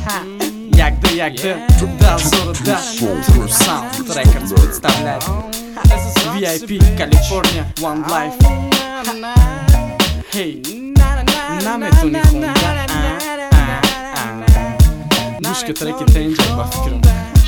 Ягды, туда зорода, True Sound Records представляет VIP, Калифорния, One Life. Hey, намето ни хунда. Гушка треки тенджер ба фикрим.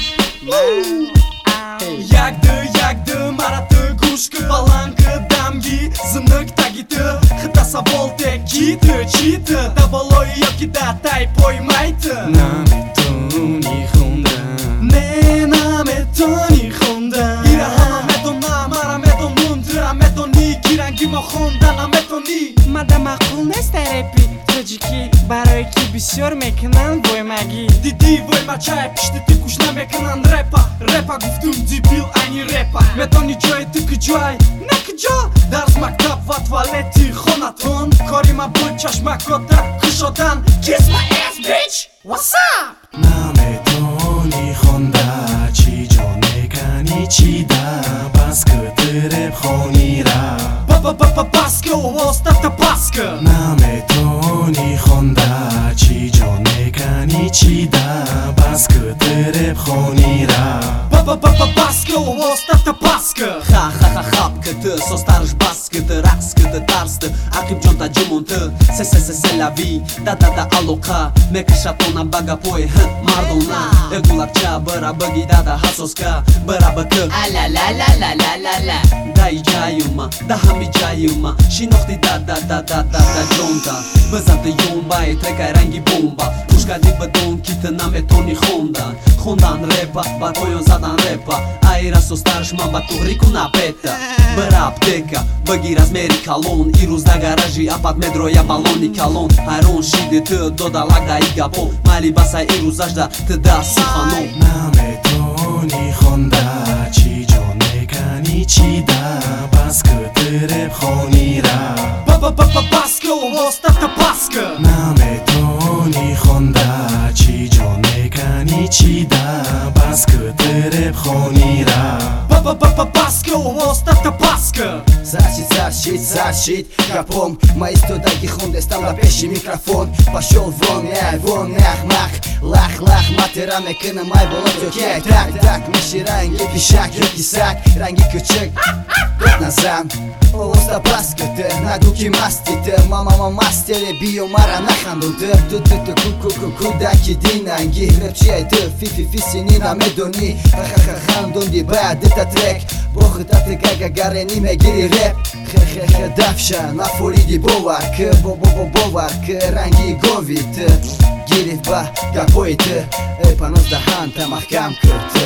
Ягды, мараты, гушка, баланка, дамги, зынық тагиты, хытаса бол тек киты, читы, табалой йоки да тай поймайты. Намето ни хунда. Не намето ни хунда. Ира хамамето на, марамето нун, тирамето ни, гиранги мо хунда, намето ни. Мада мақул нест репи, тоҷики, барои ки бисёр мекунанд воймагӣ. Диди воймачай, пишти ти куш намекунанд репа гуфтум дебил айни репа. Метони ҷои ту куҷой, не куҷо. Дарс мактаб ва туалети хонатон, кори ма буд чашмакота кушодан. Kiss my ass bitch, what's up? наметони хонда чӣ ҷо мекани чида баскы тиреб хонира Баска овостата баска. наметони хонда чӣ ҷо мекани чида баскы тиреб хонира Баска овостата баска. Ха хапкыты, состарыш баскыты, рақскыты, тарсты, ақиб ҷонта ҷумонты, се ла ви, да алоқа, мекашатона бага пой, мардона, эгулакча, быра быги дада ҳасоска, быра быкы, ала, дай ҷаюма, да ҳами ҷаюма, шинохти да ҷонта, бизанты ёнбаи трекай ранги бомба, пушкади бидон ки ты наметони хонда, хондан репа, ба поён задан репа, айра состарыш ман ба туғри куна пета, быра аптека, бигир аз мери калон, ирӯз да гаражи апат медроя балони калон, ҳайрон шиди ты дода лагда и гапо, майли басай ирӯзашда ты да суханон. наметони хонда чӣ ҷо мекани чида баскы тиреб хонира Баска овостата баска. наметони хонда чӣ ҷо мекани чида баскы тиреб хонира Баска овостата баска. Защит, капом, мои студаки хундестам на пеши микрофон. Пошел вон, ахмах, лах, матера мекына май болот ёкек. Так, мешираенги пишак, ёки сак, ранги кучик, гот назам. Овоста баскыты, нагу ки маститы, мама мастери био мара нахандуды. Ту кудаки динанги, репчиайты, фи сини намедони, хандунди баъд ита трек, бохытаты гагарени мегири реп. Давша нафориди боваркы, боваркы, ранги говиты, гириф ба гапоиты, эпанозда ханта маҳкам кырты.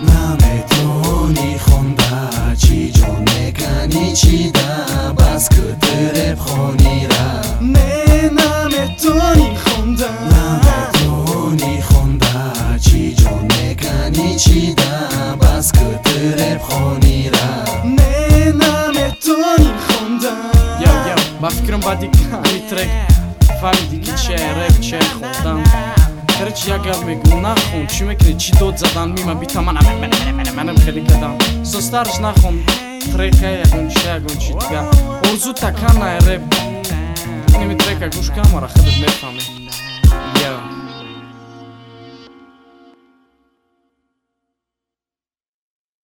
наметони хонда чӣ ҷо мекани чида баскы тиреб хонира Не наметони хонда. наметони хонда чӣ ҷо мекани чида баскы тиреб хонира Не наметони хонда. Ба фикрам баъди ҳамин трек фаҳмиди ки чиае реп, чиае хондан. Короче, як гап мегӯ, нахон, чӣ мекунӣ, чӣ дод задан, мима бита манам хеле кардам. Состарыш нахон, трека ягон чи дига. Орзу таканай реп. Ними трека гӯш кам, ара худат мефаҳмӣ.